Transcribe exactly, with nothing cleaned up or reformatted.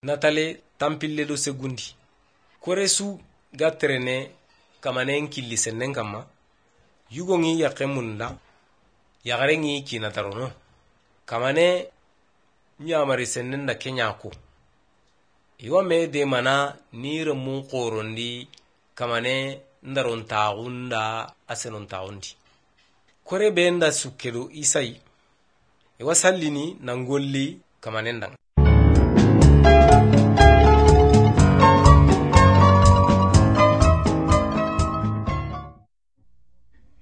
natale tampille do segundi koresu gatrene kamanen killi sennen kama yugo ngi yakemunda yagare ngi kinatarono kamane nyamari sennen da kenyako iwa me de mana nire mun qorondi kamane ndaron taunda asenon taundi kore benda sukkedo isai iwa sallini nangolli kamanen dang